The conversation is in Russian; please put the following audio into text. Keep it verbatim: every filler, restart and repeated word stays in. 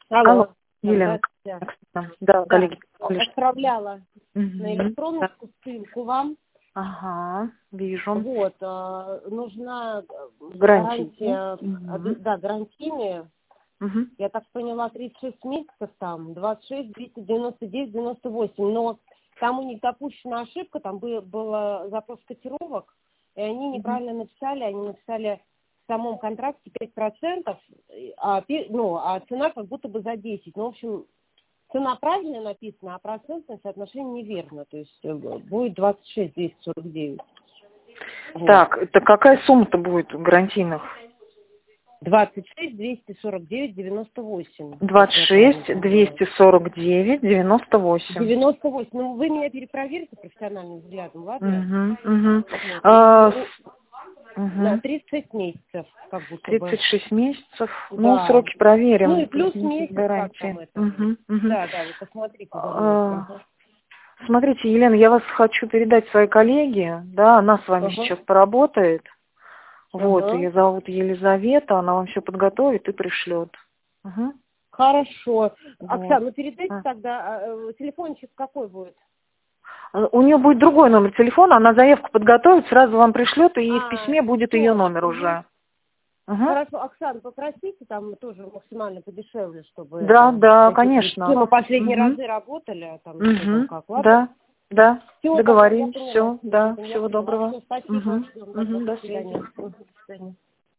Алло, Алло, Елена. здравствуйте. Да, Да, коллеги. отправляла Мгм. на электронную Да. ссылку вам. Ага, вижу. Вот, э, нужна Гарантии. гарантия, Мгм. э, да, гарантийная. Мгм. Я так поняла, тридцать шесть месяцев там, двадцать шесть, двести девяносто девять, девяносто восемь. Но там у них допущена ошибка, там был, был запрос котировок, и они неправильно написали, они написали в самом контракте пять процентов, а, пе- ну, а цена как будто бы за десять. Ну, в общем, цена правильно написана, а процентное соотношение неверно. То есть э, будет двадцать шесть двести сорок девять. Вот. Так, это какая сумма-то будет гарантийных? двадцать шесть двести сорок девять девяносто восемь. двадцать если я правильно шесть поняла. двести сорок девять девяносто восемь. девяносто восемь. Ну, вы меня перепроверите профессиональным взглядом, ладно? Угу, угу. Вот. А, И с- на угу. тридцать шесть месяцев, как будто бы. тридцать шесть месяцев. Ну, Да. сроки Ну и проверим. плюс Плюс месяц месяц, как там гарантии. это. Угу, угу. Да, да, вы посмотрите за мной. А, Ага. Смотрите, Елена, я вас хочу передать своей коллеге. Да, она с вами Ага. сейчас поработает. Вот, Ага. ее зовут Елизавета, она вам все подготовит и пришлет. Угу. Хорошо. Вот. Оксана, ну передайте А. тогда, э, телефончик какой будет? А, У нее будет другой номер телефона, она заявку подготовит, сразу вам пришлет, и в А, письме будет ее все. номер уже. Угу. Хорошо, Оксана, попросите там тоже максимально подешевле, чтобы Да, это... да, С конечно. чем мы последние Угу. разы работали, а там что там Угу. как, ладно? Да, да. Все, тогда я Договорились, поняла. все, да, Я всего поняла. доброго. Все, спасибо. Угу. Ждем тогда. Угу. До До связи. свидания. Мгм, до свидания.